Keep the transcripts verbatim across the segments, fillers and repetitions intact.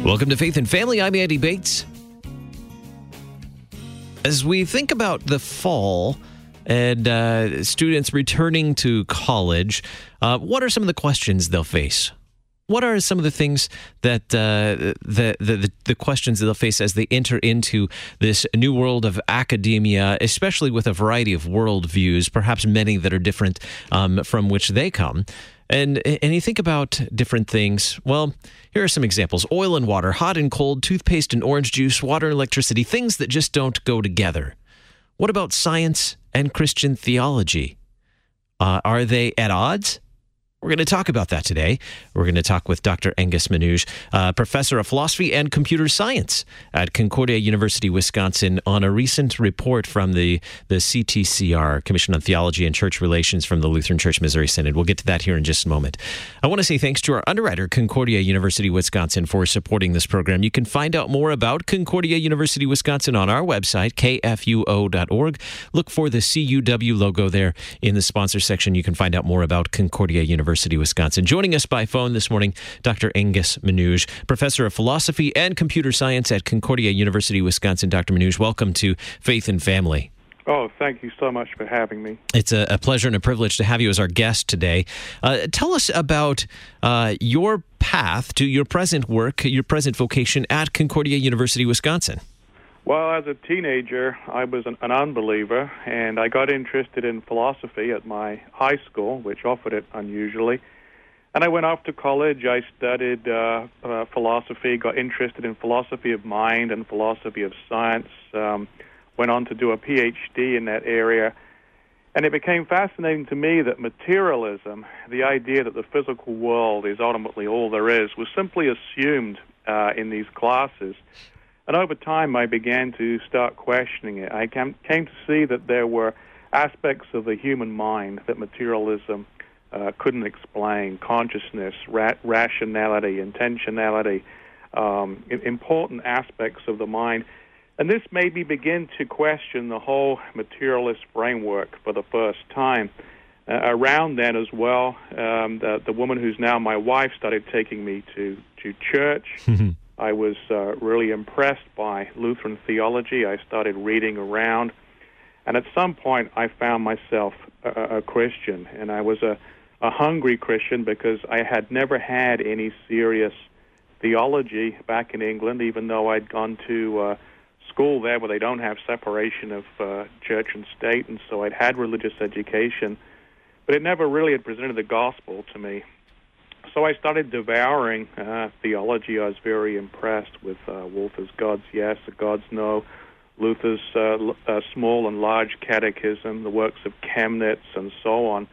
Welcome to Faith and Family. I'm Andy Bates. As we think about the fall and uh, students returning to college, uh, what are some of the questions they'll face? What are some of the things that uh, the, the the questions that they'll face as they enter into this new world of academia, especially with a variety of worldviews, perhaps many that are different um, from which they come? And and you think about different things. Well, here are some examples. Oil and water, hot and cold, toothpaste and orange juice, water and electricity, things that just don't go together. What about science and Christian theology? Uh, are they at odds? We're going to talk about that today. We're going to talk with Doctor Angus Menuge, uh, professor of philosophy and computer science at Concordia University, Wisconsin, on a recent report from the, the C T C R, Commission on Theology and Church Relations from the Lutheran Church Missouri Synod. We'll get to that here in just a moment. I want to say thanks to our underwriter, Concordia University, Wisconsin, for supporting this program. You can find out more about Concordia University, Wisconsin on our website, k f u o dot org. Look for the C U W logo there in the sponsor section. You can find out more about Concordia University. University, Wisconsin. Joining us by phone this morning, Doctor Angus Menuge, professor of philosophy and computer science at Concordia University, Wisconsin. Doctor Menuge, welcome to Faith and Family. Oh, thank you so much for having me. It's a, a pleasure and a privilege to have you as our guest today. Uh, tell us about uh, your path to your present work, your present vocation at Concordia University, Wisconsin. Well, as a teenager, I was an, an unbeliever, and I got interested in philosophy at my high school, which offered it unusually. And I went off to college. I studied uh, uh, philosophy, got interested in philosophy of mind and philosophy of science, um, went on to do a P H D in that area. And it became fascinating to me that materialism, the idea that the physical world is ultimately all there is, was simply assumed uh, in these classes. And over time, I began to start questioning it. I came, came to see that there were aspects of the human mind that materialism uh, couldn't explain: consciousness, ra- rationality, intentionality, um, important aspects of the mind. And this made me begin to question the whole materialist framework for the first time. Uh, around then as well, um, the, the woman who's now my wife started taking me to, to church. I was uh, really impressed by Lutheran theology. I started reading around, and at some point I found myself a, a Christian, and I was a, a hungry Christian because I had never had any serious theology back in England, even though I'd gone to uh, school there where they don't have separation of uh, church and state, and so I'd had religious education, but it never really had presented the gospel to me. So I started devouring uh, theology. I was very impressed with uh, Wolther's God's Yes, the God's No, Luther's uh, uh, Small and Large Catechism, the works of Chemnitz, and so on.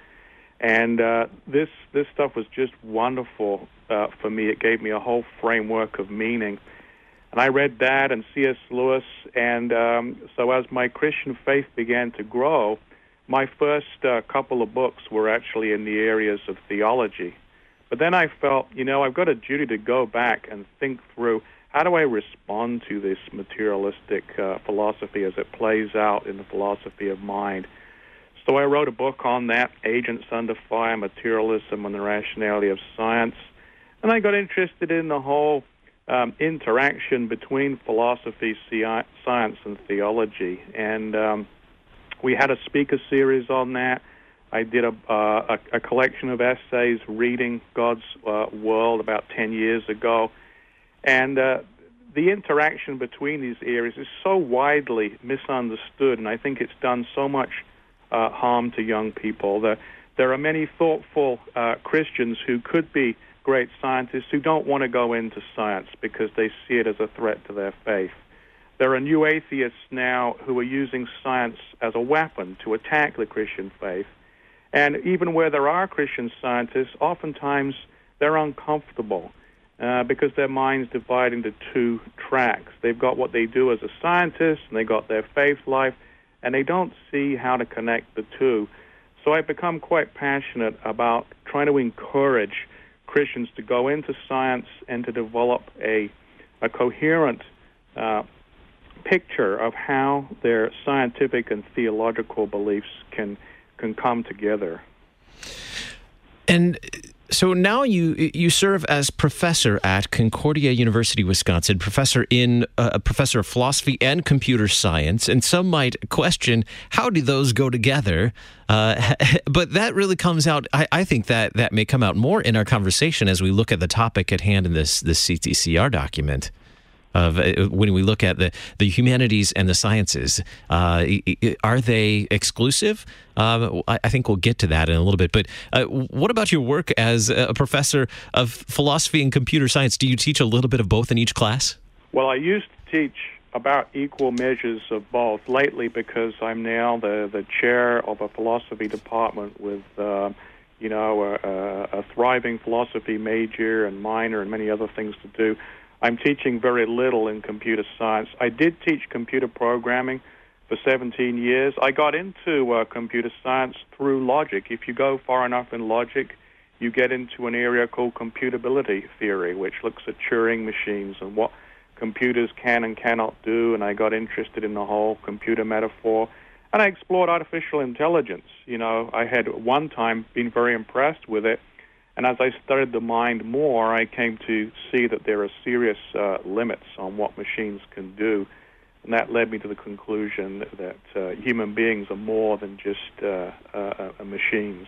And uh, this this stuff was just wonderful uh, for me. It gave me a whole framework of meaning. And I read that and C S Lewis. And um, so as my Christian faith began to grow, my first uh, couple of books were actually in the areas of theology. But then I felt, you know, I've got a duty to go back and think through, how do I respond to this materialistic uh, philosophy as it plays out in the philosophy of mind? So I wrote a book on that, Agents Under Fire, Materialism and the Rationality of Science. And I got interested in the whole um, interaction between philosophy, science, and theology. And um, we had a speaker series on that. I did a, uh, a, a collection of essays reading God's uh, World about ten years ago. And uh, the interaction between these areas is so widely misunderstood, and I think it's done so much uh, harm to young people. There, there are many thoughtful uh, Christians who could be great scientists who don't want to go into science because they see it as a threat to their faith. There are new atheists now who are using science as a weapon to attack the Christian faith. And even where there are Christian scientists, oftentimes they're uncomfortable uh, because their minds divide into two tracks. They've got what they do as a scientist, and they've got their faith life, and they don't see how to connect the two. So I've become quite passionate about trying to encourage Christians to go into science and to develop a, a coherent uh, picture of how their scientific and theological beliefs can can come together. And So now you you serve as professor at Concordia University, Wisconsin, professor in uh, a professor of philosophy and computer science. And some might question, how do those go together? Uh, but that really comes out. I, I think that that may come out more in our conversation as we look at the topic at hand in this this C T C R document. Of uh, when we look at the, the humanities and the sciences, uh, are they exclusive? Uh, I, I think we'll get to that in a little bit. But uh, what about your work as a professor of philosophy and computer science? Do you teach a little bit of both in each class? Well, I used to teach about equal measures of both. Lately, because I'm now the, the chair of a philosophy department with, uh, you know, a, a thriving philosophy major and minor and many other things to do, I'm teaching very little in computer science. I did teach computer programming for seventeen years. I got into uh, computer science through logic. If you go far enough in logic, you get into an area called computability theory, which looks at Turing machines and what computers can and cannot do, and I got interested in the whole computer metaphor. And I explored artificial intelligence. You know, I had at one time been very impressed with it. And as I studied the mind more, I came to see that there are serious uh, limits on what machines can do. And that led me to the conclusion that uh, human beings are more than just uh, uh, uh, machines.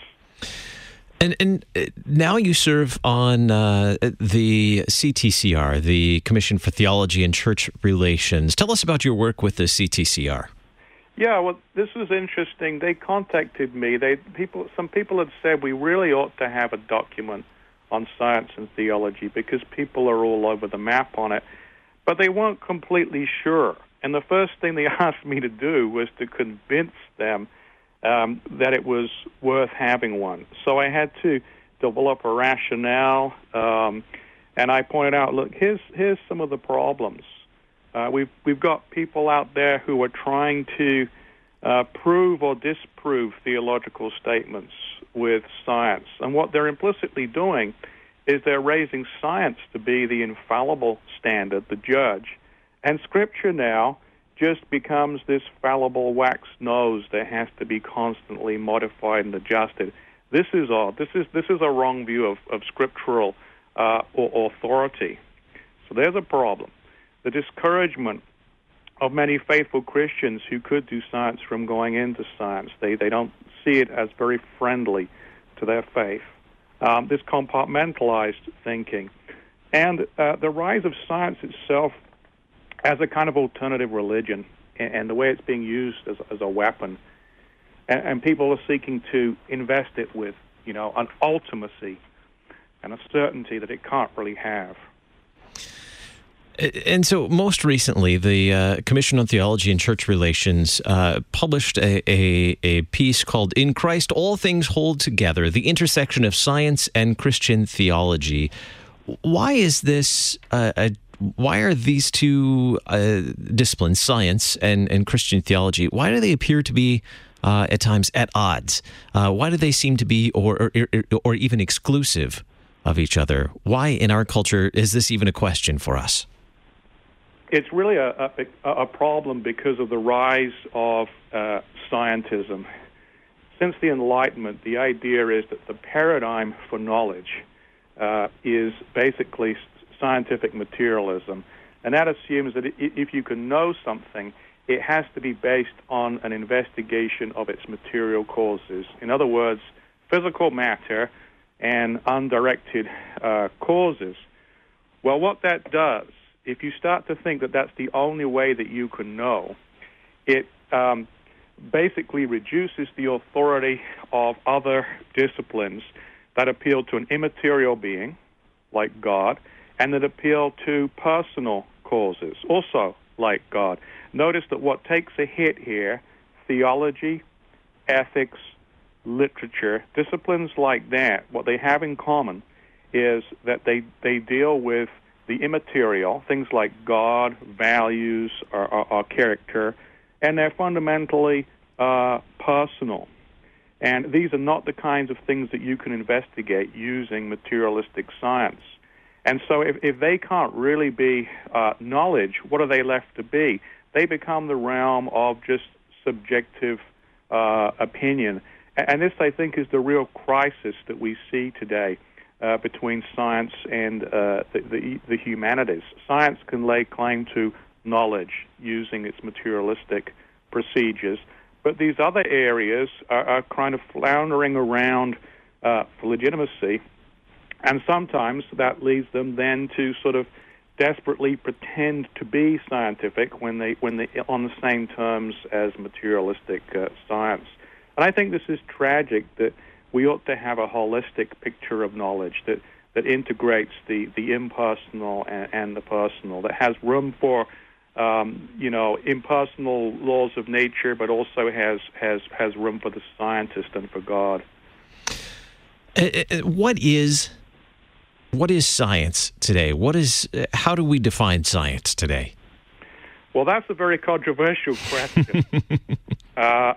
And, and now you serve on uh, the C T C R, the Commission for Theology and Church Relations. Tell us about your work with the C T C R. Yeah, well, this was interesting. They contacted me. They people, some people had said we really ought to have a document on science and theology because people are all over the map on it, but they weren't completely sure. And the first thing they asked me to do was to convince them um, that it was worth having one. So I had to develop a rationale, um, and I pointed out, look, here's here's some of the problems. Uh, we've we've got people out there who are trying to uh, prove or disprove theological statements with science, and what they're implicitly doing is they're raising science to be the infallible standard, the judge, and Scripture now just becomes this fallible wax nose that has to be constantly modified and adjusted. This is odd. This is this is a wrong view of of scriptural uh, or authority. So there's a problem. The discouragement of many faithful Christians who could do science from going into science. They they don't see it as very friendly to their faith. Um, this compartmentalized thinking. And uh, the rise of science itself as a kind of alternative religion and, and the way it's being used as, as a weapon. And, and people are seeking to invest it with, you know, an ultimacy and a certainty that it can't really have. And so most recently, the uh, Commission on Theology and Church Relations uh, published a, a, a piece called In Christ, All Things Hold Together, the Intersection of Science and Christian Theology. Why is this, uh, a, why are these two uh, disciplines, science and, and Christian theology, why do they appear to be uh, at times at odds? Uh, why do they seem to be or, or, or even exclusive of each other? Why in our culture is this even a question for us? It's really a, a, a problem because of the rise of uh, scientism. Since the Enlightenment, the idea is that the paradigm for knowledge uh, is basically scientific materialism, and that assumes that if you can know something, it has to be based on an investigation of its material causes. In other words, physical matter and undirected uh, causes. Well, what that does, if you start to think that that's the only way that you can know, it um, basically reduces the authority of other disciplines that appeal to an immaterial being, like God, and that appeal to personal causes, also like God. Notice that what takes a hit here, theology, ethics, literature, disciplines like that, what they have in common is that they, they deal with the immaterial, things like God, values, or, or, or character, and they're fundamentally uh, personal. And these are not the kinds of things that you can investigate using materialistic science. And so if, if they can't really be uh, knowledge, what are they left to be? They become the realm of just subjective uh, opinion. And this, I think, is the real crisis that we see today. uh, between science and uh, the, the, the humanities. Science can lay claim to knowledge using its materialistic procedures, but these other areas are, are kind of floundering around uh, for legitimacy, and sometimes that leads them then to sort of desperately pretend to be scientific when they when they on the same terms as materialistic uh, science. And I think this is tragic, that we ought to have a holistic picture of knowledge that, that integrates the, the impersonal and, and the personal, that has room for um, you know impersonal laws of nature, but also has has has room for the scientist and for God. Uh, what is what is science today? What is how do we define science today? Well, that's a very controversial question. uh,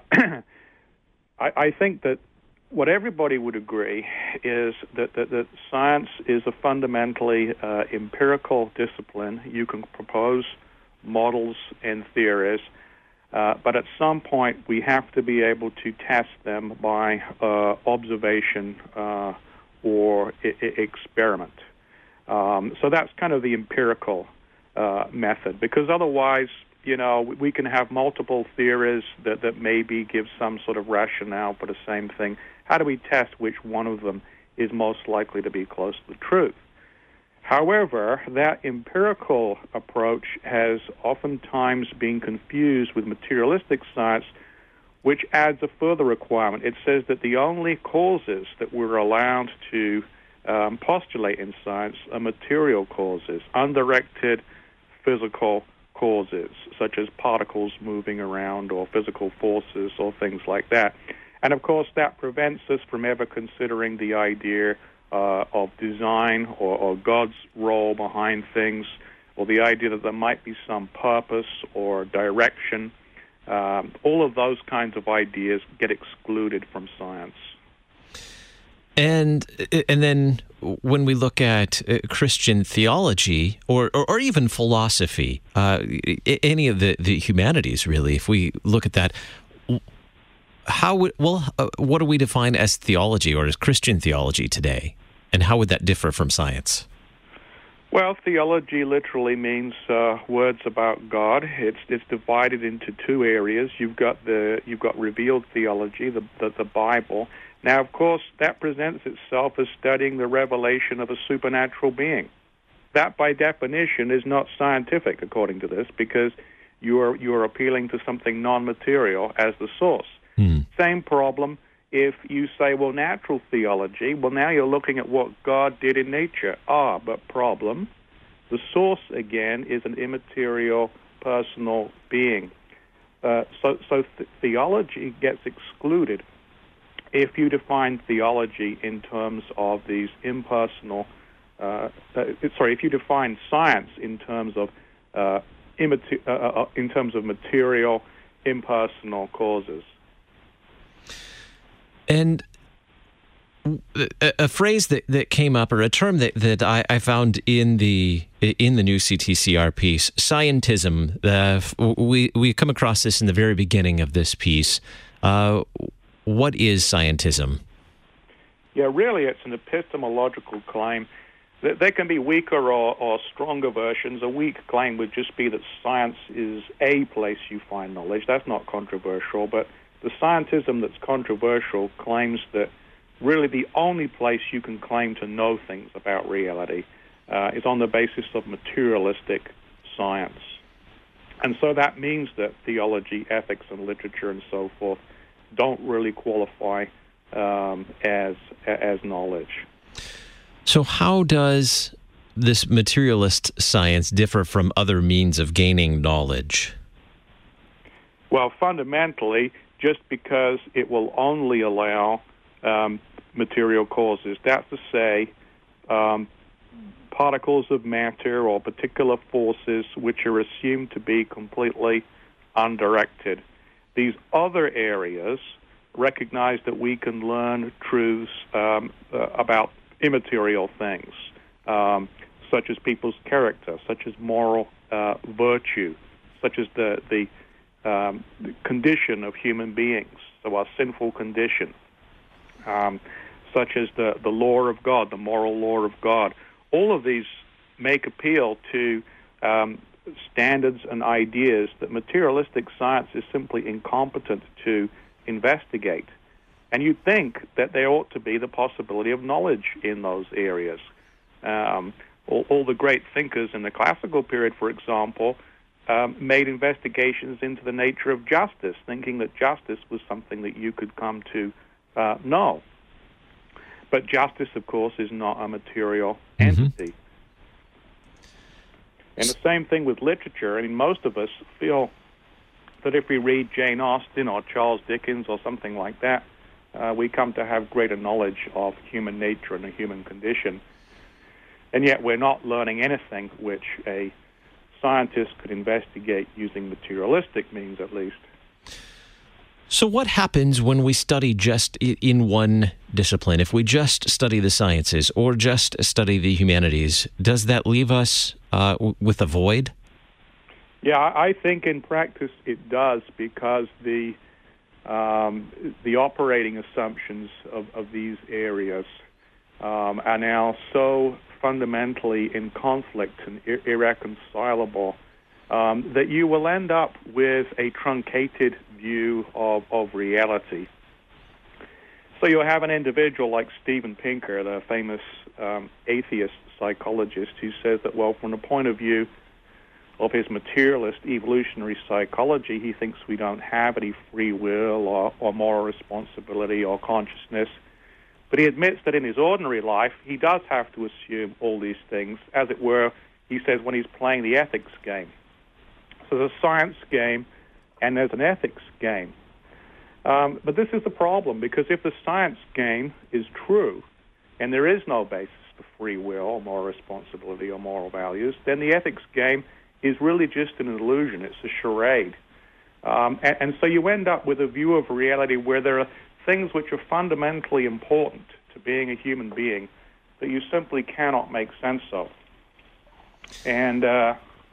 I, I think that what everybody would agree is that, that, that science is a fundamentally uh, empirical discipline. You can propose models and theories, uh, but at some point we have to be able to test them by uh, observation uh, or I- I experiment. Um, so that's kind of the empirical uh, method, because otherwise, you know, we can have multiple theories that, that maybe give some sort of rationale for the same thing. How do we test which one of them is most likely to be close to the truth? However, that empirical approach has oftentimes been confused with materialistic science, which adds a further requirement. It says that the only causes that we're allowed to um, postulate in science are material causes, undirected physical causes, such as particles moving around or physical forces or things like that. And of course, that prevents us from ever considering the idea uh, of design or, or God's role behind things, or the idea that there might be some purpose or direction. Um, all of those kinds of ideas get excluded from science. And and then when we look at uh, Christian theology or, or, or even philosophy, uh, any of the, the humanities, really, if we look at that, how would, well, uh, what do we define as theology or as Christian theology today? And how would that differ from science? Well, theology literally means uh, words about God. It's it's divided into two areas. You've got the you've got revealed theology, the the, the Bible. Now, of course, that presents itself as studying the revelation of a supernatural being. That, by definition, is not scientific, according to this, because you are you are appealing to something non-material as the source. Hmm. Same problem if you say, well, natural theology, well, now you're looking at what God did in nature. Ah, but problem, the source, again, is an immaterial, personal being. Uh, so so th- theology gets excluded if you define theology in terms of these impersonal, uh, uh, sorry, if you define science in terms of uh, immater- uh, uh, in terms of material, impersonal causes. And a, a phrase that, that came up, or a term that, that I, I found in the in the new C T C R piece, scientism. Uh, we we come across this in the very beginning of this piece. Uh, what is scientism? Yeah, really, it's an epistemological claim. There can be weaker or, or stronger versions. A weak claim would just be that science is a place you find knowledge. That's not controversial, but the scientism that's controversial claims that really the only place you can claim to know things about reality uh, is on the basis of materialistic science. And so that means that theology, ethics, and literature and so forth don't really qualify um, as as knowledge. So how does this materialist science differ from other means of gaining knowledge? Well, fundamentally, just because it will only allow um, material causes, that's to say, um, particles of matter or particular forces which are assumed to be completely undirected. These other areas recognize that we can learn truths um, uh, about immaterial things, um, such as people's character, such as moral uh, virtue, such as the, the, um, the condition of human beings, so our sinful condition. Um, such as the, the law of God, the moral law of God. All of these make appeal to um, standards and ideas that materialistic science is simply incompetent to investigate. And you'd think that there ought to be the possibility of knowledge in those areas. Um, all, all the great thinkers in the classical period, for example, um, made investigations into the nature of justice, thinking that justice was something that you could come to uh, know. But justice, of course, is not a material entity. Mm-hmm. And the same thing with literature. I mean, most of us feel that if we read Jane Austen or Charles Dickens or something like that, uh, we come to have greater knowledge of human nature and the human condition. And yet we're not learning anything which a scientist could investigate using materialistic means, at least. So what happens when we study just in one discipline? If we just study the sciences or just study the humanities, does that leave us uh, with a void? Yeah, I think in practice it does, because the um, the operating assumptions of, of these areas um, are now so fundamentally in conflict and ir- irreconcilable um, that you will end up with a truncated view of, of reality. So you'll have an individual like Steven Pinker, the famous um, atheist psychologist, who says that, well, from the point of view of his materialist evolutionary psychology, he thinks we don't have any free will or, or moral responsibility or consciousness. But he admits that in his ordinary life, he does have to assume all these things, as it were, he says, when he's playing the ethics game. So there's a science game and there's an ethics game. Um, but this is the problem, because if the science game is true and there is no basis for free will or moral responsibility or moral values, then the ethics game is really just an illusion. It's a charade. Um, and, and so you end up with a view of reality where there are things which are fundamentally important to being a human being that you simply cannot make sense of. And uh,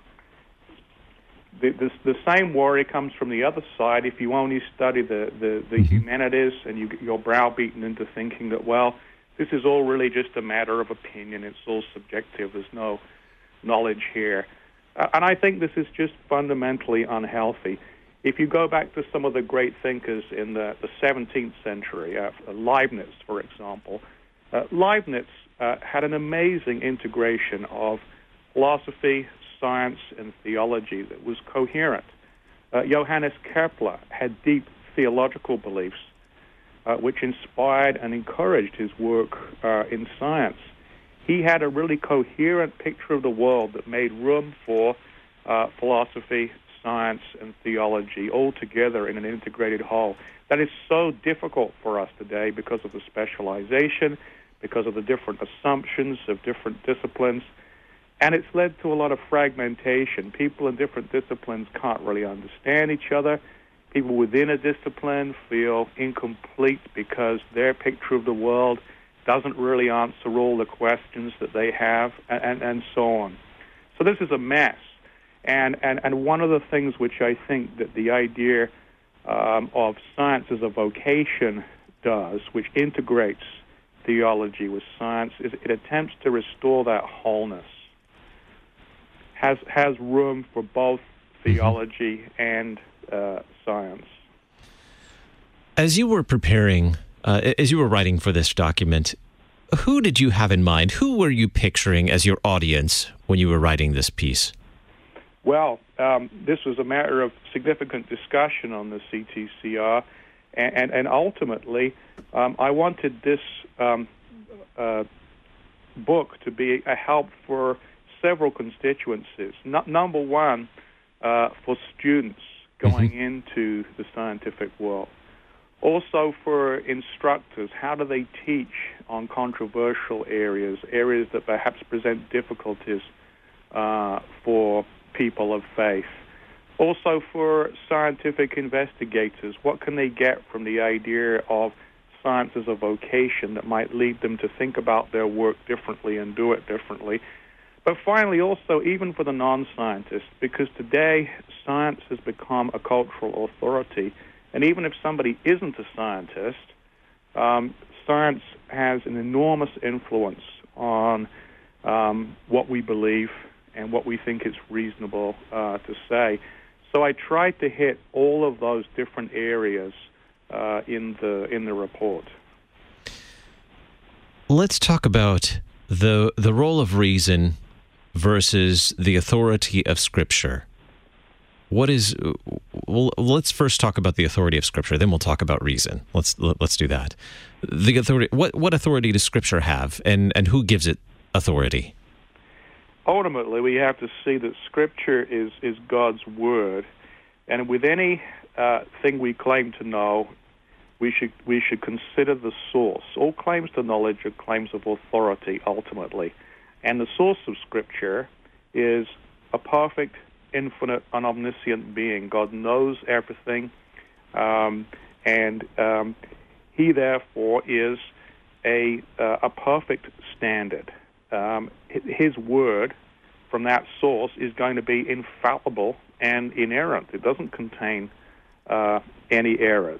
the, the, the same worry comes from the other side if you only study the, the, the humanities and you, you're browbeaten into thinking that, well, this is all really just a matter of opinion. It's all subjective. There's no knowledge here. Uh, and I think this is just fundamentally unhealthy. If you go back to some of the great thinkers in the, the seventeenth century, uh, Leibniz, for example, uh, Leibniz uh, had an amazing integration of philosophy, science, and theology that was coherent. Uh, Johannes Kepler had deep theological beliefs uh, which inspired and encouraged his work uh, in science. He had a really coherent picture of the world that made room for uh, philosophy, science, and theology all together in an integrated whole. That is so difficult for us today because of the specialization, because of the different assumptions of different disciplines, and it's led to a lot of fragmentation. People in different disciplines can't really understand each other. People within a discipline feel incomplete because their picture of the world doesn't really answer all the questions that they have, and, and, and so on. So this is a mess. And, and, and one of the things which I think that the idea um, of science as a vocation does, which integrates theology with science, is it attempts to restore that wholeness, has, has room for both theology and uh, science. As you were preparing Uh, as you were writing for this document, who did you have in mind? Who were you picturing as your audience when you were writing this piece? Well, um, this was a matter of significant discussion on the C T C R, and, and, and ultimately, um, I wanted this um, uh, book to be a help for several constituencies. No, number one, uh, for students going mm-hmm. into the scientific world. Also for instructors, how do they teach on controversial areas, areas that perhaps present difficulties uh, for people of faith? Also for scientific investigators, what can they get from the idea of science as a vocation that might lead them to think about their work differently and do it differently? But finally, also, even for the non-scientists, because today science has become a cultural authority. And even if somebody isn't a scientist, um, science has an enormous influence on um, what we believe and what we think is reasonable uh, to say. So I tried to hit all of those different areas uh, in the in the report. Let's talk about the the role of reason versus the authority of Scripture. What is? Well, let's first talk about the authority of Scripture. Then we'll talk about reason. Let's let's do that. The authority. What what authority does Scripture have, and and who gives it authority? Ultimately, we have to see that Scripture is is God's word, and with any uh, thing we claim to know, we should we should consider the source. All claims to knowledge are claims of authority, ultimately, and the source of Scripture is a perfect, infinite, and omniscient being. God knows everything, um, and um, He therefore is a uh, a perfect standard. Um, his word from that source is going to be infallible and inerrant. It doesn't contain uh, any errors.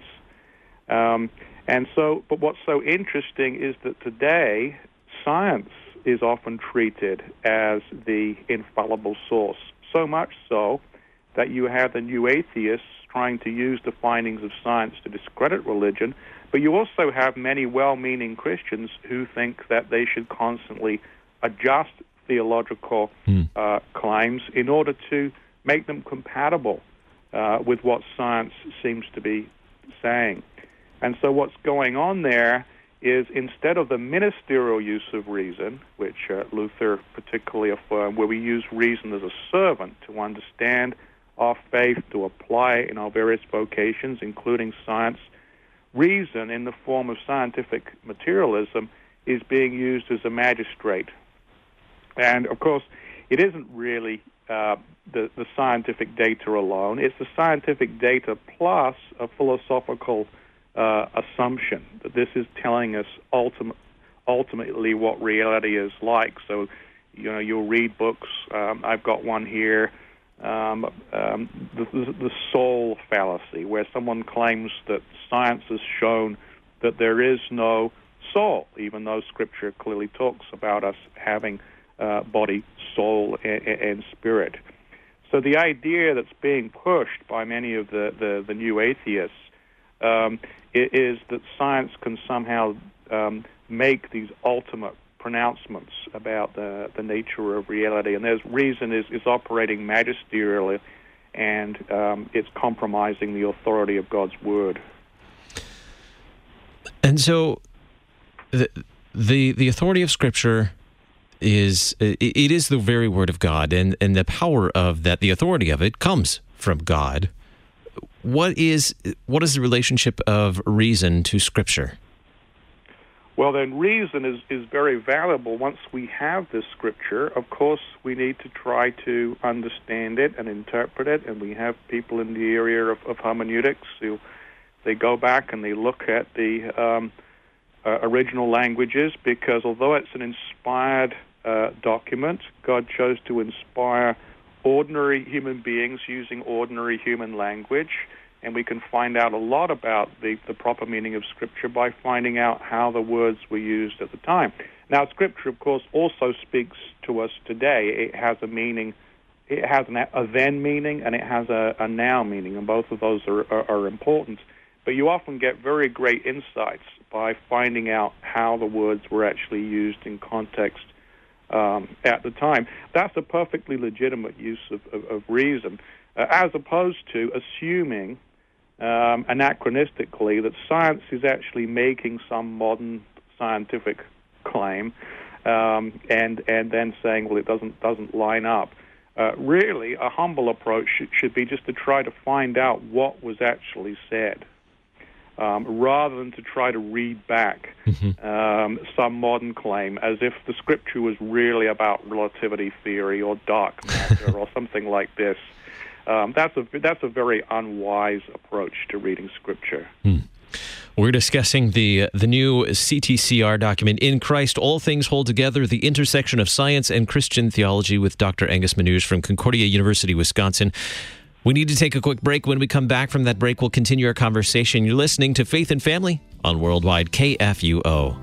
Um, and so, but what's so interesting is that today science is often treated as the infallible source, so much so that you have the new atheists trying to use the findings of science to discredit religion, but you also have many well-meaning Christians who think that they should constantly adjust theological mm. uh, claims in order to make them compatible uh, with what science seems to be saying. And so what's going on there is, instead of the ministerial use of reason, which uh, Luther particularly affirmed, where we use reason as a servant to understand our faith, to apply it in our various vocations, including science, reason in the form of scientific materialism is being used as a magistrate. And, of course, it isn't really uh, the, the scientific data alone. It's the scientific data plus a philosophical uh, assumption that this is telling us ultim- ultimately what reality is like. So, you know, you'll read books. Um, I've got one here, um, um, the, the soul fallacy, where someone claims that science has shown that there is no soul, even though Scripture clearly talks about us having Uh, body, soul, and, and spirit. So the idea that's being pushed by many of the, the, the new atheists um, is that science can somehow um, make these ultimate pronouncements about the, the nature of reality, and there's reason is, is operating magisterially, and um, it's compromising the authority of God's word. And so the the, the authority of Scripture is it is the very word of God, and, and the power of that, the authority of it, comes from God. What is what is the relationship of reason to Scripture? Well, then, reason is, is very valuable. Once we have this Scripture, of course, we need to try to understand it and interpret it, and we have people in the area of, of hermeneutics who they go back and they look at the um, uh, original languages, because although it's an inspired Uh, document, God chose to inspire ordinary human beings using ordinary human language, and we can find out a lot about the, the proper meaning of Scripture by finding out how the words were used at the time. Now, Scripture, of course, also speaks to us today. It has a meaning, it has an, a then meaning, and it has a, a now meaning, and both of those are, are, are important. But you often get very great insights by finding out how the words were actually used in context Um, at the time. That's a perfectly legitimate use of, of, of reason, uh, as opposed to assuming um, anachronistically that science is actually making some modern scientific claim um, and and then saying, well, it doesn't doesn't line up. Uh, really, a humble approach should, should be just to try to find out what was actually said, Um, rather than to try to read back mm-hmm. um, some modern claim as if the Scripture was really about relativity theory or dark matter or something like this. Um, that's a that's a very unwise approach to reading Scripture. Hmm. We're discussing the the new C T C R document, In Christ, All Things Hold Together, the Intersection of Science and Christian Theology, with Doctor Angus Manouche from Concordia University, Wisconsin. We need to take a quick break. When we come back from that break, we'll continue our conversation. You're listening to Faith and Family on Worldwide K F U O.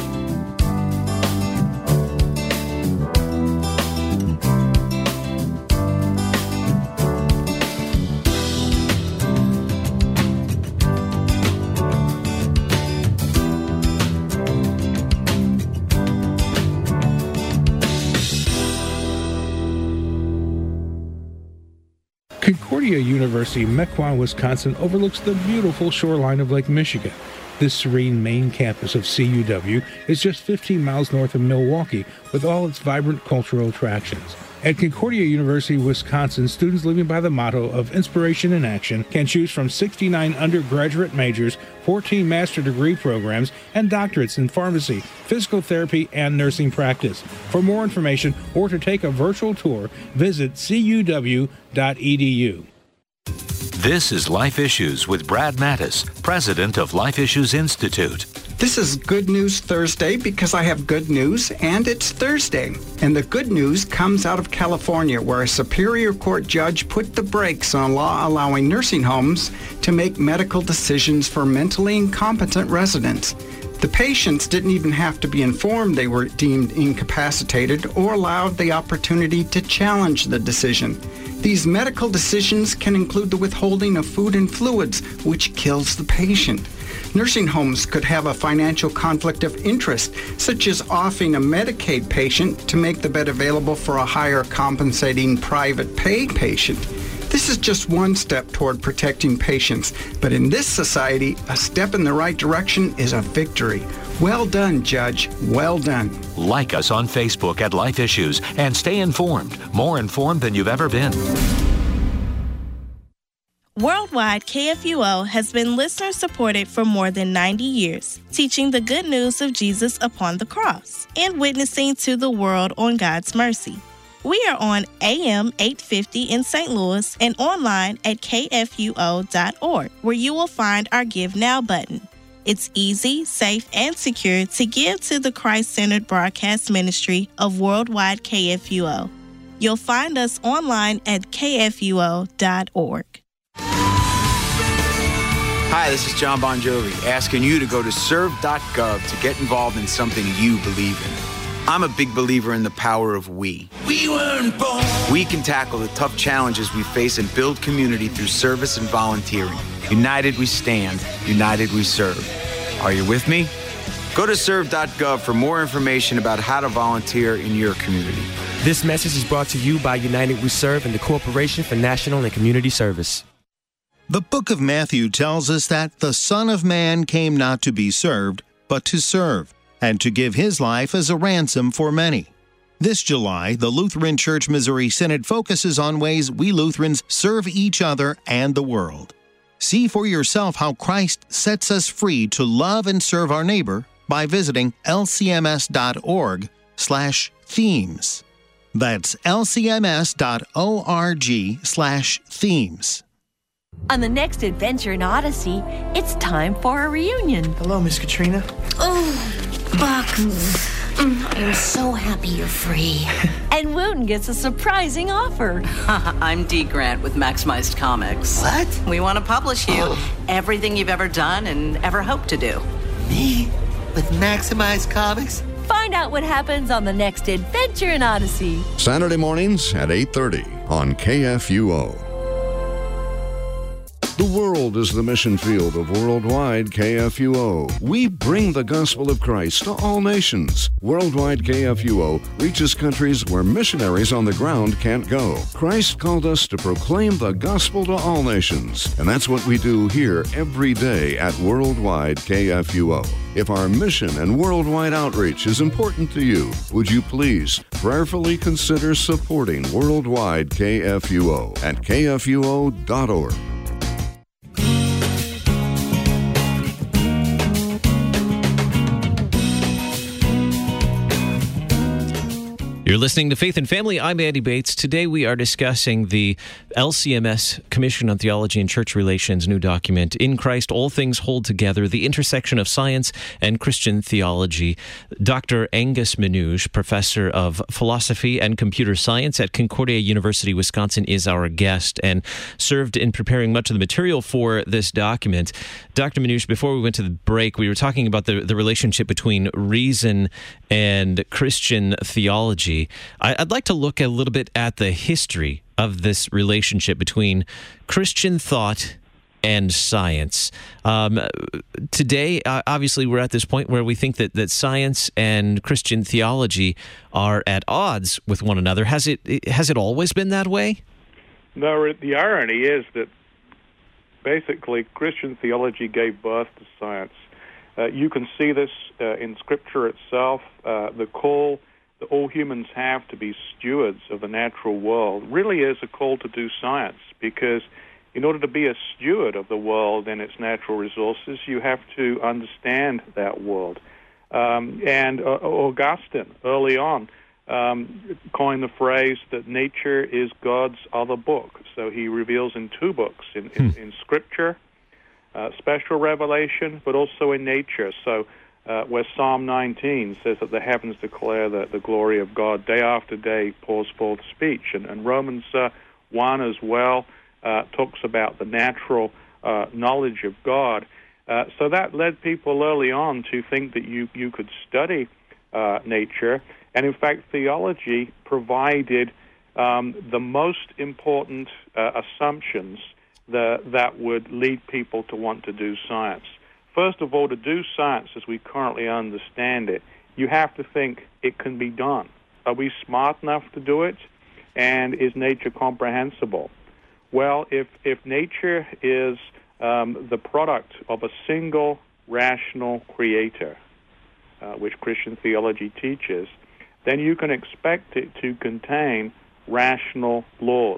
Concordia University, Mequon, Wisconsin, overlooks the beautiful shoreline of Lake Michigan. This serene main campus of C U W is just fifteen miles north of Milwaukee, with all its vibrant cultural attractions. At Concordia University, Wisconsin, students living by the motto of inspiration in action can choose from sixty-nine undergraduate majors, fourteen master degree programs, and doctorates in pharmacy, physical therapy, and nursing practice. For more information or to take a virtual tour, visit c u w dot e d u. This is Life Issues with Brad Mattis, president of Life Issues Institute. This is Good News Thursday because I have good news, and it's Thursday. And the good news comes out of California, where a Superior Court judge put the brakes on a law allowing nursing homes to make medical decisions for mentally incompetent residents. The patients didn't even have to be informed they were deemed incapacitated or allowed the opportunity to challenge the decision. These medical decisions can include the withholding of food and fluids, which kills the patient. Nursing homes could have a financial conflict of interest, such as offering a Medicaid patient to make the bed available for a higher compensating private pay patient. This is just one step toward protecting patients, but in this society, a step in the right direction is a victory. Well done, Judge. Well done. Like us on Facebook at Life Issues and stay informed, more informed than you've ever been. Worldwide K F U O has been listener-supported for more than ninety years, teaching the good news of Jesus upon the cross and witnessing to the world on God's mercy. We are on A M eight fifty in Saint Louis and online at k f u o dot org, where you will find our Give Now button. It's easy, safe, and secure to give to the Christ-centered broadcast ministry of Worldwide K F U O. You'll find us online at k f u o dot org. Hi, this is John Bon Jovi, asking you to go to serve dot gov to get involved in something you believe in. I'm a big believer in the power of we. We weren't born. We can tackle the tough challenges we face and build community through service and volunteering. United we stand, united we serve. Are you with me? Go to serve dot gov for more information about how to volunteer in your community. This message is brought to you by United We Serve and the Corporation for National and Community Service. The book of Matthew tells us that the Son of Man came not to be served, but to serve, and to give his life as a ransom for many. This July, the Lutheran Church Missouri Synod focuses on ways we Lutherans serve each other and the world. See for yourself how Christ sets us free to love and serve our neighbor by visiting l c m s dot org slash themes. That's l c m s dot org slash themes. On the next adventure in Odyssey, it's time for a reunion. Hello, Miss Katrina. Oh, Buck. I'm so happy you're free. And Wooten gets a surprising offer. I'm Dee Grant with Maximized Comics. What? We want to publish you. Oh. Everything you've ever done and ever hoped to do. Me? With Maximized Comics? Find out what happens on the next adventure in Odyssey. Saturday mornings at eight thirty on K F U O. The world is the mission field of Worldwide K F U O. We bring the gospel of Christ to all nations. Worldwide K F U O reaches countries where missionaries on the ground can't go. Christ called us to proclaim the gospel to all nations, and that's what we do here every day at Worldwide K F U O. If our mission and worldwide outreach is important to you, would you please prayerfully consider supporting Worldwide K F U O at k f u o dot org. You're listening to Faith and Family. I'm Andy Bates. Today we are discussing the L C M S Commission on Theology and Church Relations new document, In Christ, All Things Hold Together, the Intersection of Science and Christian Theology. Doctor Angus Menuge, professor of philosophy and computer science at Concordia University, Wisconsin, is our guest and served in preparing much of the material for this document. Doctor Menuge, before we went to the break, we were talking about the, the relationship between reason and Christian theology. I'd like to look a little bit at the history of this relationship between Christian thought and science. Um, today, uh, obviously, we're at this point where we think that, that science and Christian theology are at odds with one another. Has it has it always been that way? No, the irony is that basically Christian theology gave birth to science. Uh, you can see this uh, in Scripture itself. Uh, the call that all humans have to be stewards of the natural world really is a call to do science, because in order to be a steward of the world and its natural resources, you have to understand that world. Um, and uh, Augustine, early on, um, coined the phrase that nature is God's other book. So he reveals in two books, in, in, hmm. in Scripture, uh, special revelation, but also in nature. So Uh, where Psalm nineteen says that the heavens declare the, the glory of God, day after day pours forth speech. And, and Romans uh, one as well uh, talks about the natural uh, knowledge of God. Uh, so that led people early on to think that you, you could study uh, nature. And in fact, theology provided um, the most important uh, assumptions that, that would lead people to want to do science. First of all, to do science as we currently understand it, you have to think it can be done. Are we smart enough to do it? And is nature comprehensible? Well, if, if nature is um, the product of a single rational creator, uh, which Christian theology teaches, then you can expect it to contain rational laws.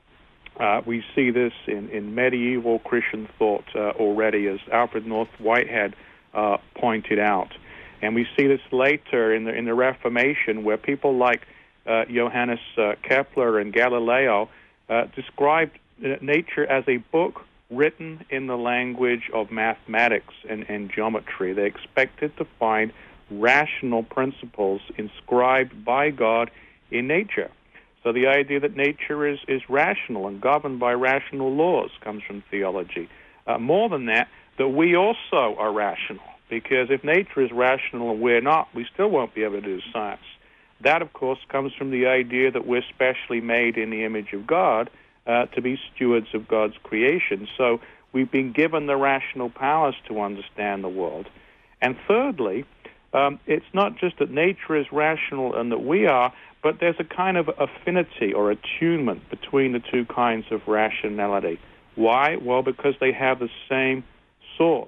Uh, we see this in, in medieval Christian thought uh, already, as Alfred North Whitehead uh, pointed out. And we see this later in the, in the Reformation, where people like uh, Johannes uh, Kepler and Galileo uh, described uh, nature as a book written in the language of mathematics and, and geometry. They expected to find rational principles inscribed by God in nature. So the idea that nature is, is rational and governed by rational laws comes from theology. Uh, more than that, that we also are rational, because if nature is rational and we're not, we still won't be able to do science. That, of course, comes from the idea that we're specially made in the image of God uh, to be stewards of God's creation. So we've been given the rational powers to understand the world. And thirdly, um, it's not just that nature is rational and that we are, but there's a kind of affinity or attunement between the two kinds of rationality. Why? Well, because they have the same source.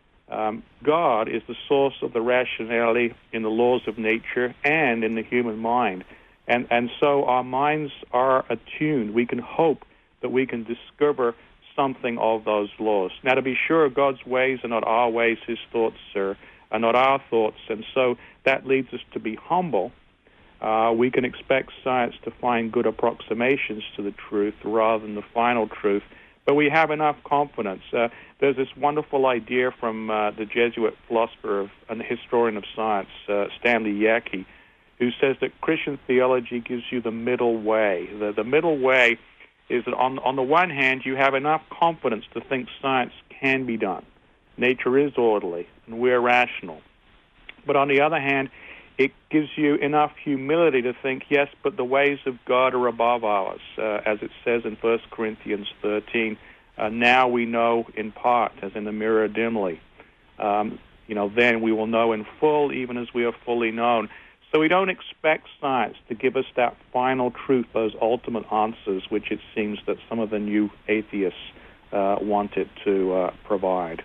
Um, God is the source of the rationality in the laws of nature and in the human mind. And, and so our minds are attuned. We can hope that we can discover something of those laws. Now, to be sure, God's ways are not our ways. His thoughts are, are not our thoughts. And so that leads us to be humble. Uh, we can expect science to find good approximations to the truth rather than the final truth, but we have enough confidence. Uh, there's this wonderful idea from uh, the Jesuit philosopher of, and historian of science, uh, Stanley Yaki, who says that Christian theology gives you the middle way. The, the middle way is that on, on the one hand, you have enough confidence to think science can be done. Nature is orderly, and we're rational. But on the other hand, it gives you enough humility to think, yes, but the ways of God are above ours. Uh, as it says in First Corinthians thirteen, uh, now we know in part, as in the mirror dimly. Um, you know, then we will know in full, even as we are fully known. So we don't expect science to give us that final truth, those ultimate answers, which it seems that some of the new atheists uh, want it to uh, provide.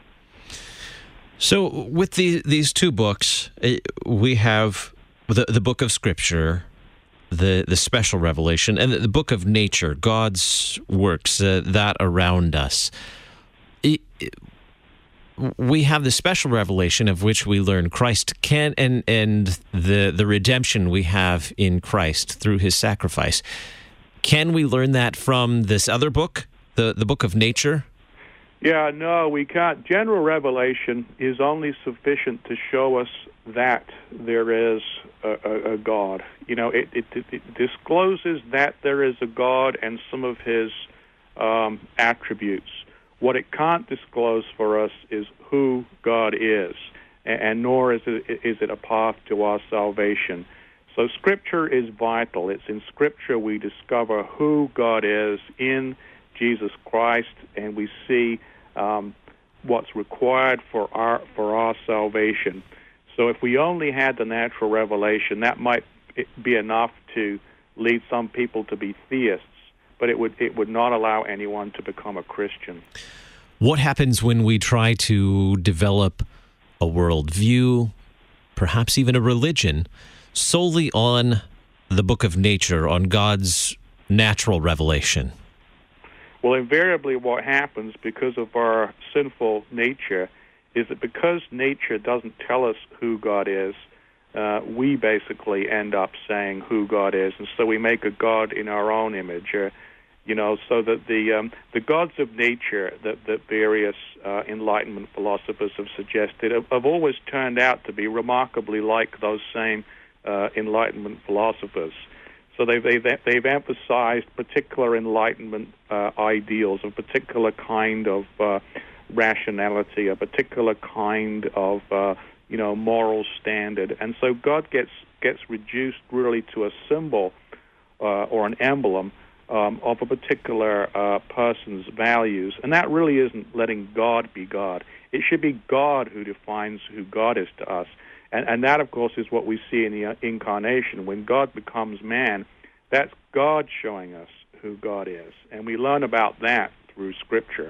So with the, these two books, we have the, the book of Scripture, the, the special revelation, and the, the book of nature, God's works, uh, that around us. It, it, we have the special revelation of which we learn Christ can and and the the redemption we have in Christ through his sacrifice. Can we learn that from this other book, the the book of nature? Yeah, no, we can't. General revelation is only sufficient to show us that there is a, a, a God. You know, it, it, it discloses that there is a God and some of his um, attributes. What it can't disclose for us is who God is, and, and nor is it, is it a path to our salvation. So Scripture is vital. It's in Scripture we discover who God is in Jesus Christ, and we see um, what's required for our for our salvation. So if we only had the natural revelation, that might be enough to lead some people to be theists, but it would it would not allow anyone to become a Christian. What happens when we try to develop a worldview, perhaps even a religion, solely on the book of nature, on God's natural revelation? Well, invariably what happens because of our sinful nature is that because nature doesn't tell us who God is, uh, we basically end up saying who God is, and so we make a God in our own image. Uh, you know, so that the um, the gods of nature that, that various uh, Enlightenment philosophers have suggested have, have always turned out to be remarkably like those same uh, Enlightenment philosophers. So they've, they've, they've emphasized particular Enlightenment uh, ideals, a particular kind of uh, rationality, a particular kind of uh, you know moral standard, and so God gets gets reduced really to a symbol uh, or an emblem um, of a particular uh, person's values, and that really isn't letting God be God. It should be God who defines who God is to us. And, and that, of course, is what we see in the incarnation. When God becomes man, that's God showing us who God is. And we learn about that through Scripture.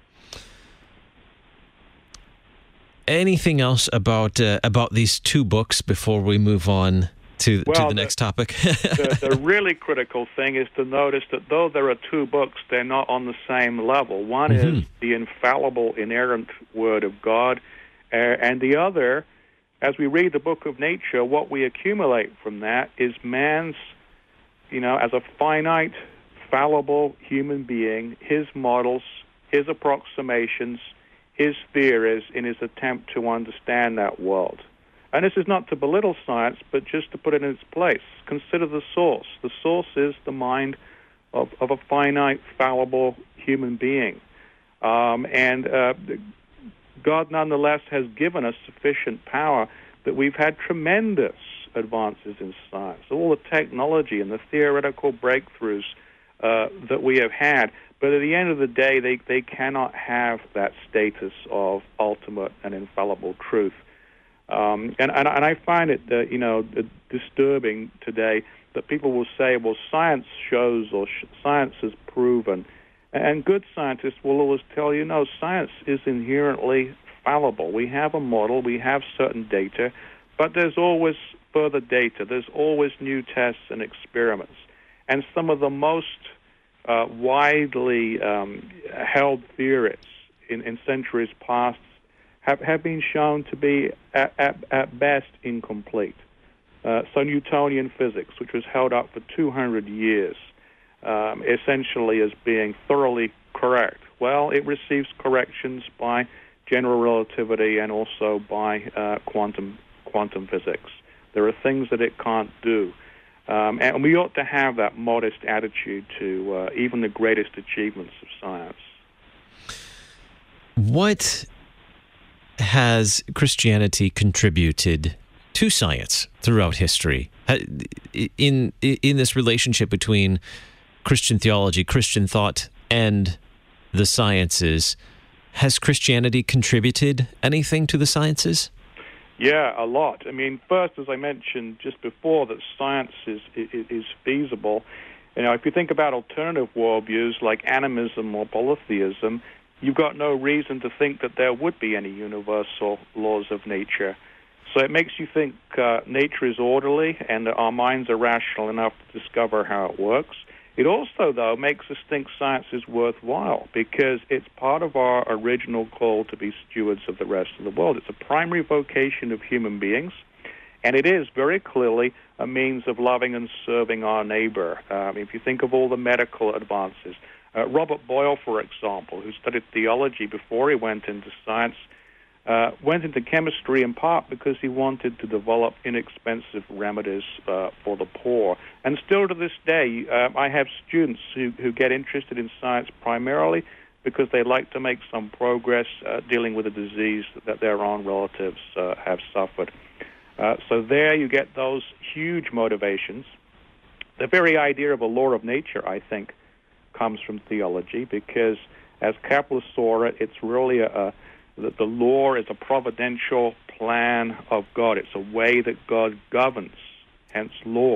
Anything else about uh, about these two books before we move on to, well, to the, the next topic? the, the really critical thing is to notice that though there are two books, they're not on the same level. One mm-hmm. is the infallible, inerrant Word of God, uh, and the other, as we read the book of nature, what we accumulate from that is man's, you know, as a finite, fallible human being, his models, his approximations, his theories in his attempt to understand that world. And this is not to belittle science, but just to put it in its place. Consider the source. The source is the mind of, of a finite, fallible human being. Um, and uh, God nonetheless has given us sufficient power that we've had tremendous advances in science, all the technology and the theoretical breakthroughs uh, that we have had. But at the end of the day, they, they cannot have that status of ultimate and infallible truth. Um, and, and, and I find it, uh, you know, disturbing today that people will say, well, science shows or sh- science has proven. And good scientists will always tell you, no, science is inherently fallible. We have a model, we have certain data, but there's always further data. There's always new tests and experiments. And some of the most uh, widely um, held theories in, in centuries past have, have been shown to be, at, at, at best, incomplete. Uh, so Newtonian physics, which was held up for two hundred years, um, essentially as being thoroughly correct. Well, it receives corrections by general relativity and also by uh, quantum quantum physics. There are things that it can't do. Um, and we ought to have that modest attitude to uh, even the greatest achievements of science. What has Christianity contributed to science throughout history? In, in this relationship between Christian theology, Christian thought, and the sciences, has Christianity contributed anything to the sciences? Yeah, a lot. I mean, first, as I mentioned just before, that science is, is, is feasible. You know, if you think about alternative worldviews like animism or polytheism, you've got no reason to think that there would be any universal laws of nature. So it makes you think uh, nature is orderly and that our minds are rational enough to discover how it works. It also, though, makes us think science is worthwhile because it's part of our original call to be stewards of the rest of the world. It's a primary vocation of human beings, and it is very clearly a means of loving and serving our neighbor. Um, if you think of all the medical advances, uh, Robert Boyle, for example, who studied theology before he went into science, Uh, went into chemistry in part because he wanted to develop inexpensive remedies uh, for the poor. And still to this day, uh, I have students who, who get interested in science primarily because they like to make some progress uh, dealing with a disease that their own relatives uh, have suffered. Uh, so there you get those huge motivations. The very idea of a law of nature, I think, comes from theology because, as Kepler saw it, it's really a, a that the law is a providential plan of God. It's a way that God governs, hence law.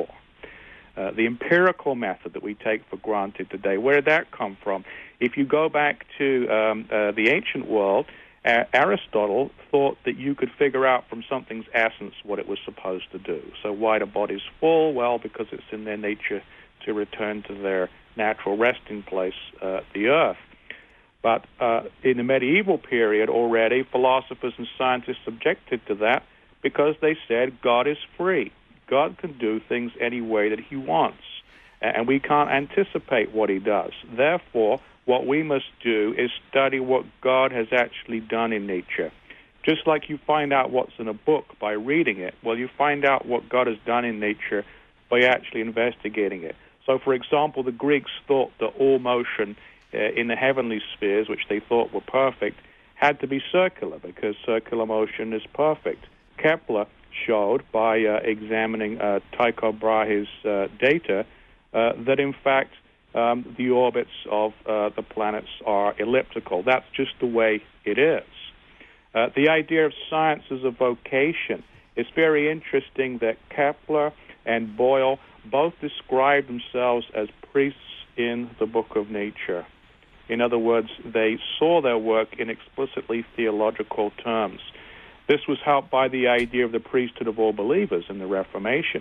Uh, the empirical method that we take for granted today, where did that come from? If you go back to um, uh, the ancient world, uh, Aristotle thought that you could figure out from something's essence what it was supposed to do. So why do bodies fall? Well, because it's in their nature to return to their natural resting place, uh, the earth. But uh, in the medieval period already, philosophers and scientists objected to that because they said God is free. God can do things any way that he wants, and we can't anticipate what he does. Therefore, what we must do is study what God has actually done in nature. Just like you find out what's in a book by reading it, well, you find out what God has done in nature by actually investigating it. So, for example, the Greeks thought that all motion Uh, in the heavenly spheres, which they thought were perfect, had to be circular because circular motion is perfect. Kepler showed by uh, examining uh, Tycho Brahe's uh, data uh, that, in fact, um, the orbits of uh, the planets are elliptical. That's just the way it is. Uh, the idea of science as a vocation is very interesting that Kepler and Boyle both describe themselves as priests in the book of nature. In other words, they saw their work in explicitly theological terms. This was helped by the idea of the priesthood of all believers in the Reformation,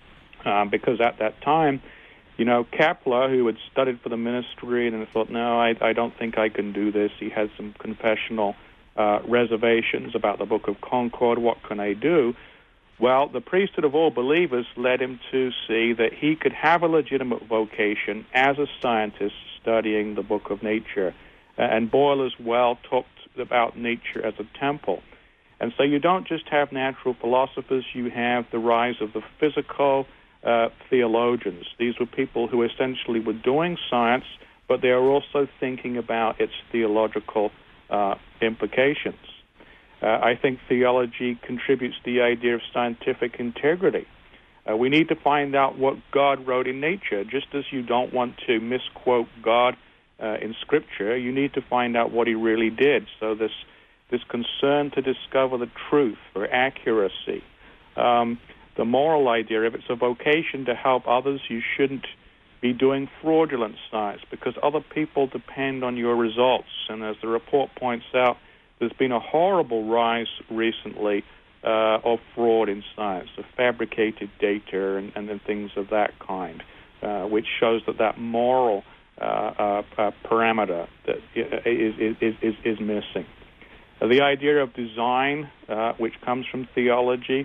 um, because at that time, you know, Kepler, who had studied for the ministry and thought, no, I, I don't think I can do this. He had some confessional uh, reservations about the Book of Concord. What can I do? Well, the priesthood of all believers led him to see that he could have a legitimate vocation as a scientist studying the book of nature. Uh, and Boyle as well talked about nature as a temple. And so you don't just have natural philosophers, you have the rise of the physical uh, theologians. These were people who essentially were doing science, but they are also thinking about its theological uh, implications. Uh, I think theology contributes to the idea of scientific integrity. Uh, we need to find out what God wrote in nature. Just as you don't want to misquote God uh, in Scripture, you need to find out what he really did. So this this concern to discover the truth or accuracy, um, the moral idea, if it's a vocation to help others, you shouldn't be doing fraudulent science because other people depend on your results. And as the report points out, there's been a horrible rise recently Uh, of fraud in science, of fabricated data and, and, and things of that kind, uh, which shows that that moral uh, uh, uh, parameter that is, is, is, is missing. Uh, the idea of design, uh, which comes from theology,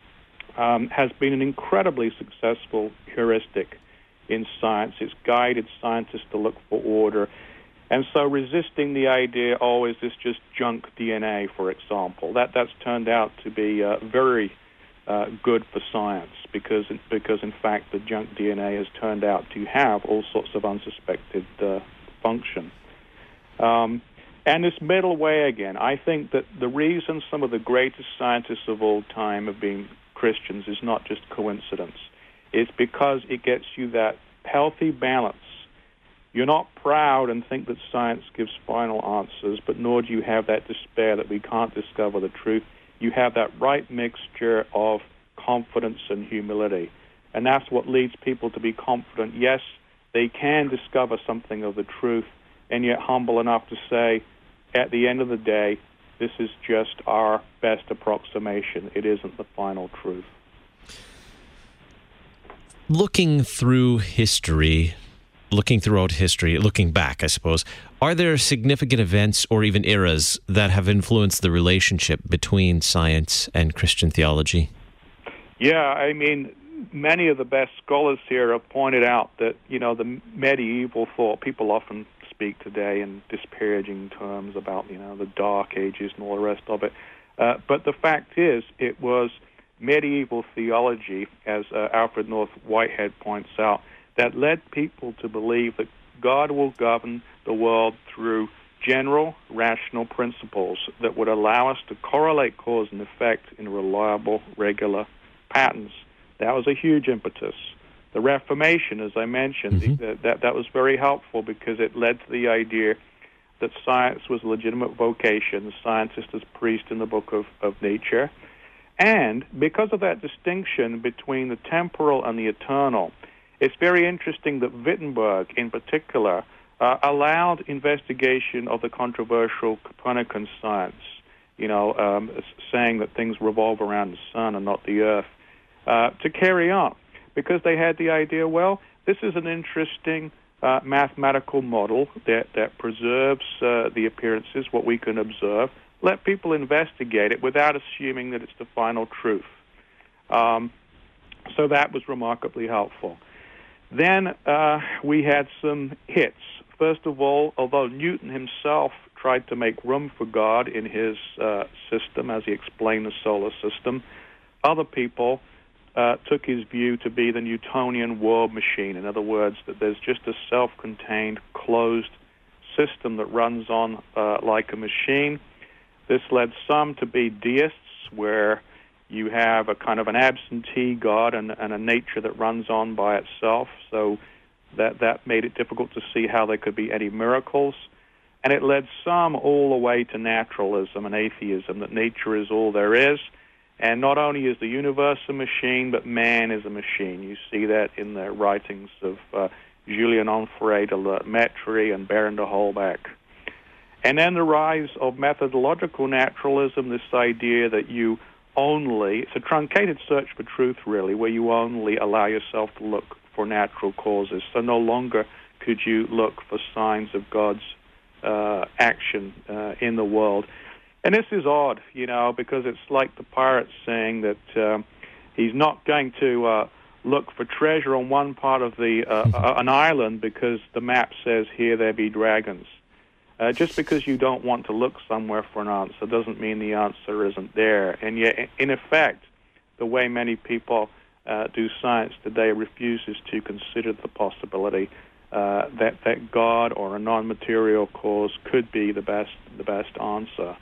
um, has been an incredibly successful heuristic in science. It's guided scientists to look for order. And so resisting the idea, oh, is this just junk D N A, for example, that, that's turned out to be uh, very uh, good for science because, because, in fact, the junk D N A has turned out to have all sorts of unsuspected uh, function. Um, and this middle way, again, I think that the reason some of the greatest scientists of all time have been Christians is not just coincidence. It's because it gets you that healthy balance. You're not proud and think that science gives final answers, but nor do you have that despair that we can't discover the truth. You have that right mixture of confidence and humility. And that's what leads people to be confident. Yes, they can discover something of the truth, and yet humble enough to say, at the end of the day, this is just our best approximation. It isn't the final truth. Looking through history, looking throughout history, looking back, I suppose, are there significant events or even eras that have influenced the relationship between science and Christian theology? Yeah, I mean, many of the best scholars here have pointed out that, you know, the medieval thought, people often speak today in disparaging terms about, you know, the Dark Ages and all the rest of it. Uh, but the fact is, it was medieval theology, as uh, Alfred North Whitehead points out, that led people to believe that God will govern the world through general rational principles that would allow us to correlate cause and effect in reliable, regular patterns. That was a huge impetus. The Reformation, as I mentioned, mm-hmm. the, that, that was very helpful because it led to the idea that science was a legitimate vocation, the scientist as priest in the book of, of nature. And because of that distinction between the temporal and the eternal, it's very interesting that Wittenberg, in particular, uh, allowed investigation of the controversial Copernican science, you know, um, saying that things revolve around the sun and not the earth, uh, to carry on, because they had the idea, well, this is an interesting uh, mathematical model that, that preserves uh, the appearances, what we can observe. Let people investigate it without assuming that it's the final truth. Um, so that was remarkably helpful. Then uh, we had some hits. First of all, although Newton himself tried to make room for God in his uh, system as he explained the solar system, other people uh, took his view to be the Newtonian world machine. In other words, that there's just a self-contained, closed system that runs on uh, like a machine. This led some to be deists, where you have a kind of an absentee God and, and a nature that runs on by itself. So that, that made it difficult to see how there could be any miracles. And it led some all the way to naturalism and atheism, that nature is all there is. And not only is the universe a machine, but man is a machine. You see that in the writings of uh, Julien Onfray de la Mettrie and Baron de Holbach. And then the rise of methodological naturalism, this idea that you only, it's a truncated search for truth, really, where you only allow yourself to look for natural causes. So no longer could you look for signs of God's uh, action uh, in the world. And this is odd, you know, because it's like the pirate saying that um, he's not going to uh, look for treasure on one part of the uh, an island because the map says, here there be dragons. Uh, just because you don't want to look somewhere for an answer doesn't mean the answer isn't there. And yet, in effect, the way many people uh, do science today refuses to consider the possibility uh, that that God or a non-material cause could be the best the best answer.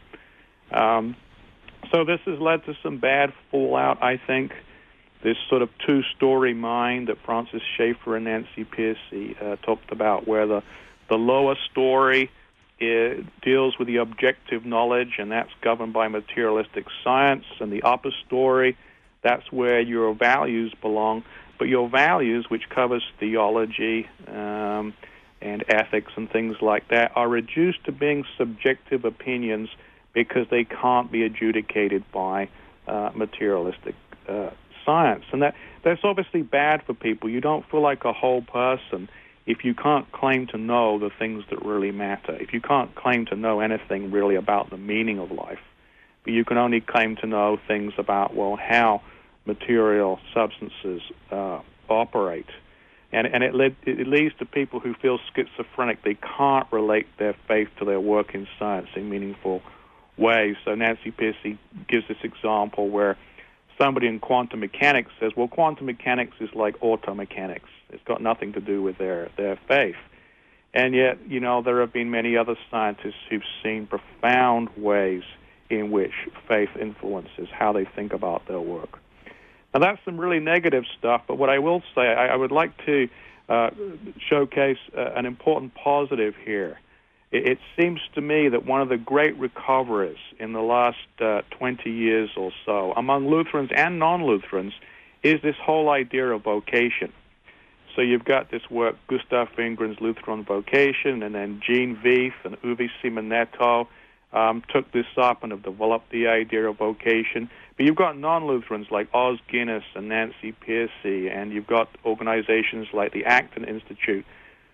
Um, so this has led to some bad fallout, I think. This sort of two-story mind that Francis Schaeffer and Nancy Pearcey uh, talked about, where the the lower story it deals with the objective knowledge, and that's governed by materialistic science, and the upper story, that's where your values belong. But your values, which covers theology um, and ethics and things like that, are reduced to being subjective opinions because they can't be adjudicated by uh, materialistic uh, science. And that that's obviously bad for people. You don't feel like a whole person if you can't claim to know the things that really matter, if you can't claim to know anything really about the meaning of life, but you can only claim to know things about, well, how material substances uh, operate. And, and it, led, it leads to people who feel schizophrenic. They can't relate their faith to their work in science in meaningful ways. So Nancy Pearcey gives this example where somebody in quantum mechanics says, well, quantum mechanics is like auto mechanics. It's got nothing to do with their, their faith. And yet, you know, there have been many other scientists who've seen profound ways in which faith influences how they think about their work. Now, that's some really negative stuff, but what I will say, I, I would like to uh, showcase uh, an important positive here. It, it seems to me that one of the great recoveries in the last uh, twenty years or so, among Lutherans and non-Lutherans, is this whole idea of vocation. So you've got this work, Gustav Ingren's Lutheran Vocation, and then Gene Veith and Uwe Simonetto um, took this up and have developed the idea of vocation. But you've got non-Lutherans like Os Guinness and Nancy Pearcey, and you've got organizations like the Acton Institute,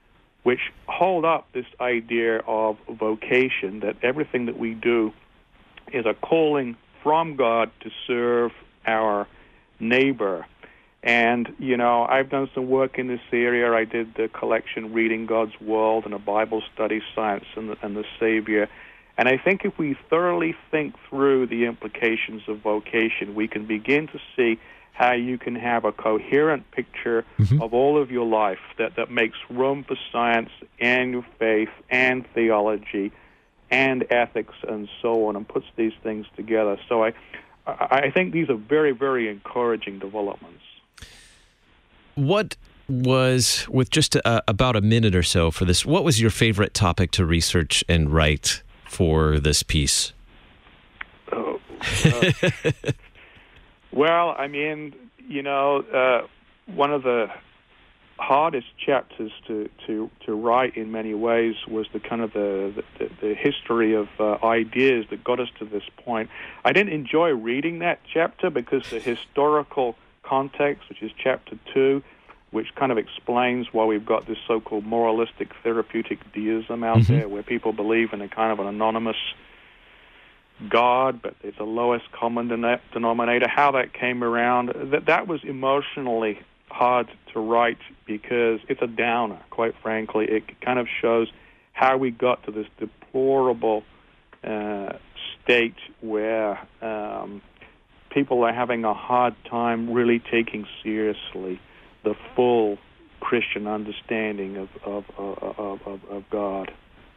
which hold up this idea of vocation, that everything that we do is a calling from God to serve our neighbor. And, you know, I've done some work in this area. I did the collection Reading God's World and a Bible study, Science and the, and the Savior. And I think if we thoroughly think through the implications of vocation, we can begin to see how you can have a coherent picture mm-hmm. of all of your life that, that makes room for science and your faith and theology and ethics and so on, and puts these things together. So I, I think these are very, very encouraging developments. What was, with just a, about a minute or so for this, what was your favorite topic to research and write for this piece? Oh, uh, well, I mean, you know, uh, one of the hardest chapters to, to, to write in many ways was the kind of the, the, the history of uh, ideas that got us to this point. I didn't enjoy reading that chapter because the historical context, which is chapter two, which kind of explains why we've got this so-called moralistic therapeutic deism out mm-hmm. there, where people believe in a kind of an anonymous God, but it's a lowest common denominator. How that came around, that that was emotionally hard to write because it's a downer, quite frankly. It kind of shows how we got to this deplorable uh, state where um, people are having a hard time really taking seriously the full Christian understanding of of, of, of, of God.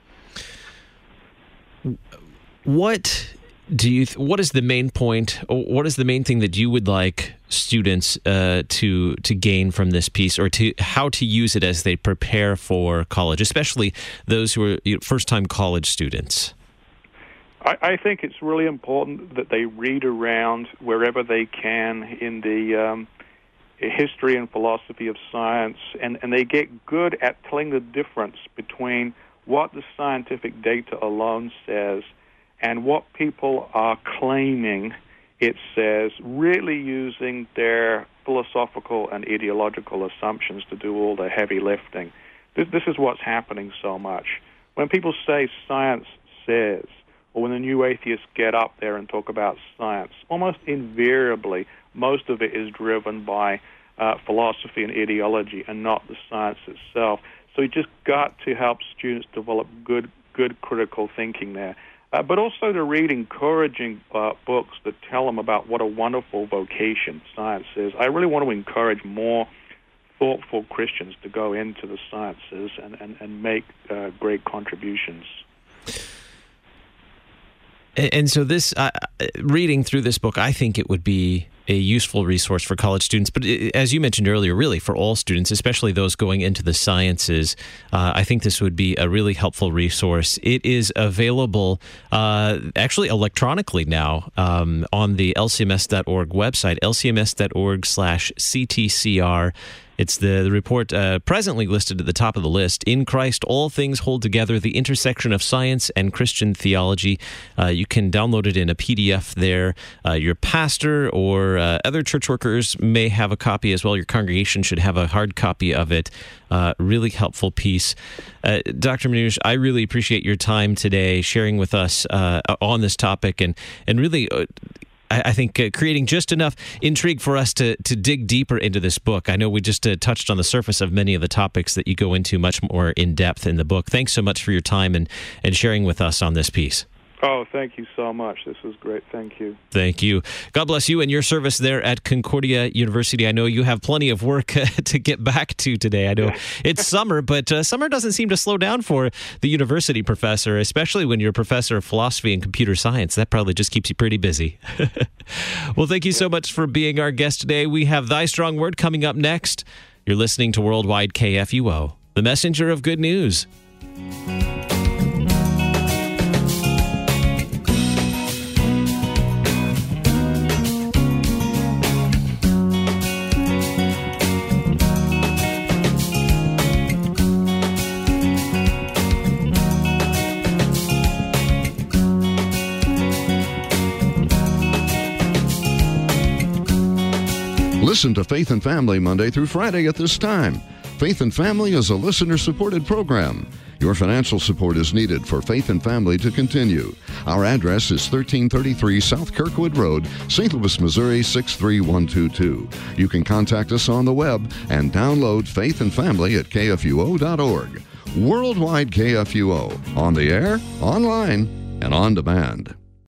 What do you? Th- what is the main point? What is the main thing that you would like students uh, to to gain from this piece, or to how to use it as they prepare for college, especially those who are first-time college students? I, I think it's really important that they read around wherever they can in the um, history and philosophy of science, and, and they get good at telling the difference between what the scientific data alone says and what people are claiming it says, really using their philosophical and ideological assumptions to do all the heavy lifting. This, this is what's happening so much. When people say science says, or when the new atheists get up there and talk about science, almost invariably, most of it is driven by uh, philosophy and ideology and not the science itself. So you just got to help students develop good, good critical thinking there. Uh, but also to read encouraging uh, books that tell them about what a wonderful vocation science is. I really want to encourage more thoughtful Christians to go into the sciences and, and, and make uh, great contributions. And so this, uh, reading through this book, I think it would be a useful resource for college students. But it, as you mentioned earlier, really for all students, especially those going into the sciences, uh, I think this would be a really helpful resource. It is available uh, actually electronically now um, on the L C M S dot org website, L C M S dot org slash C T C R. It's the, the report uh, presently listed at the top of the list. In Christ, all things hold together, the intersection of science and Christian theology. Uh, you can download it in a P D F there. Uh, your pastor or uh, other church workers may have a copy as well. Your congregation should have a hard copy of it. Uh, really helpful piece. Uh, Doctor Manoush, I really appreciate your time today sharing with us uh, on this topic and, and really... Uh, I think uh, creating just enough intrigue for us to, to dig deeper into this book. I know we just uh, touched on the surface of many of the topics that you go into much more in depth in the book. Thanks so much for your time and, and sharing with us on this piece. Oh, thank you so much. This was great. Thank you. Thank you. God bless you and your service there at Concordia University. I know you have plenty of work uh, to get back to today. I know it's summer, but uh, summer doesn't seem to slow down for the university professor, especially when you're a professor of philosophy and computer science. That probably just keeps you pretty busy. Well, thank you so much for being our guest today. We have Thy Strong Word coming up next. You're listening to Worldwide K F U O, the messenger of good news. Listen to Faith and Family Monday through Friday at this time. Faith and Family is a listener-supported program. Your financial support is needed for Faith and Family to continue. Our address is thirteen thirty-three South Kirkwood Road, Saint Louis, Missouri six three one two two. You can contact us on the web and download Faith and Family at K F U O dot org. Worldwide K F U O, on the air, online, and on demand.